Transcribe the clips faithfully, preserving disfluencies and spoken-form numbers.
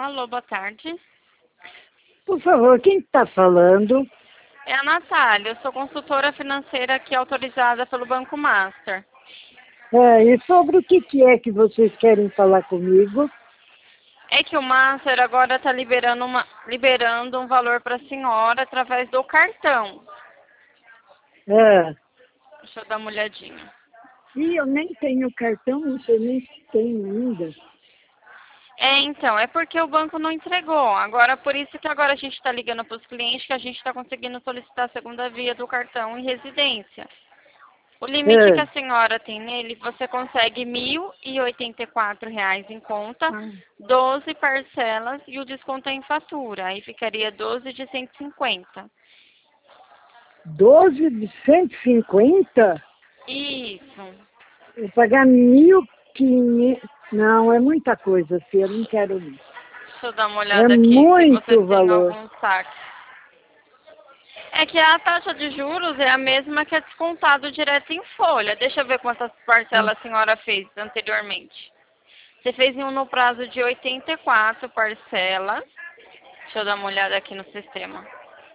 Alô, boa tarde. Por favor, quem está falando? É a Natália, eu sou consultora financeira aqui autorizada pelo Banco Master. É, e sobre o que, que é que vocês querem falar comigo? É que o Master agora está liberando, uma, liberando um valor para a senhora através do cartão. É. Deixa eu dar uma olhadinha. E eu nem tenho cartão, não sei nem se tenho ainda. É, então, é porque o banco não entregou. Agora, por isso que agora a gente está ligando para os clientes que a gente está conseguindo solicitar a segunda via do cartão em residência. O limite que É. a senhora tem nele, você consegue mil e oitenta e quatro reais em conta, Ah, doze parcelas e o desconto é em fatura. Aí ficaria doze de cento e cinquenta. doze de cento e cinquenta? Isso. Eu pagar mil e quinhentos. Não, é muita coisa, filha, eu não quero não. Deixa eu dar uma É olhada aqui se você muito tem valor. algum saque. É que a taxa de juros é a mesma que é descontado direto em folha. Deixa eu ver quantas parcelas a senhora fez anteriormente. Você fez em um no prazo de oitenta e quatro parcelas. Deixa eu dar uma olhada aqui no sistema.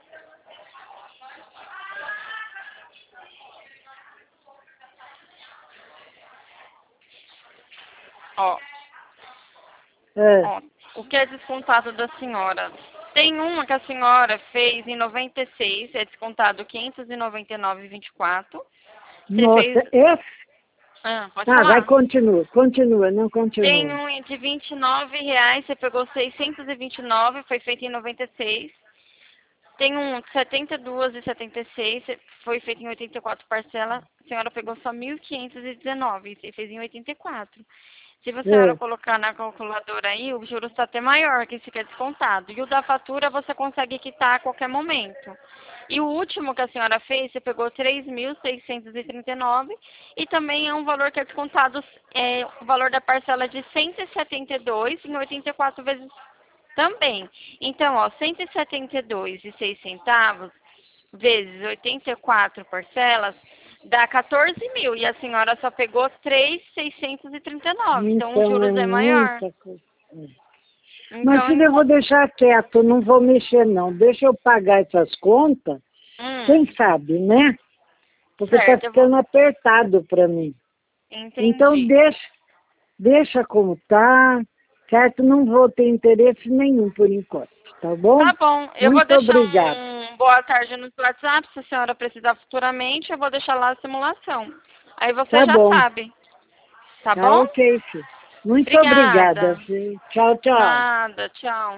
Ó, É. ó, o que é descontado da senhora? Tem uma que a senhora fez em noventa e seis, é descontado quinhentos e noventa e nove vírgula vinte e quatro. Você Nossa, fez... essa... Ah, pode Ah, vai, falar. continua, continua, não Tem continua. um de vinte e nove reais, você pegou seiscentos e vinte e nove, foi feito em noventa e seis. Tem um de setenta e dois e setenta e seis, foi feito em oitenta e quatro parcelas. A senhora pegou só mil quinhentos e dezenove, você fez em oitenta e quatro. Se a senhora É. colocar na calculadora aí, o juros está até maior, que esse que é descontado. E o da fatura você consegue quitar a qualquer momento. E o último que a senhora fez, você pegou três mil seiscentos e trinta e nove e também é um valor que é descontado, é, o valor da parcela de cento e setenta e dois em oitenta e quatro vezes também. Então, ó, cento e setenta e dois e seis centavos vezes oitenta e quatro parcelas dá quatorze mil e a senhora só pegou três mil seiscentos e trinta e nove. Então, os Então é juros é maior. muita coisa. É. Mas Então, filha, em eu vou con- deixar quieto, não vou mexer não. Deixa eu pagar essas contas, hum, quem sabe, né? Porque está certo, eu vou... ficando apertado para mim. Então Entendi. deixa, deixa como tá, certo? Não vou ter interesse nenhum por enquanto, tá bom? Tá bom, eu vou Muito deixar obrigada. um boa tarde no seu WhatsApp, se a senhora precisar futuramente, eu vou deixar lá a simulação. Aí você Tá já bom, sabe, tá tá bom? ok, filho. Muito obrigada, Obrigada. filho. Tchau, tchau. Nada, tchau.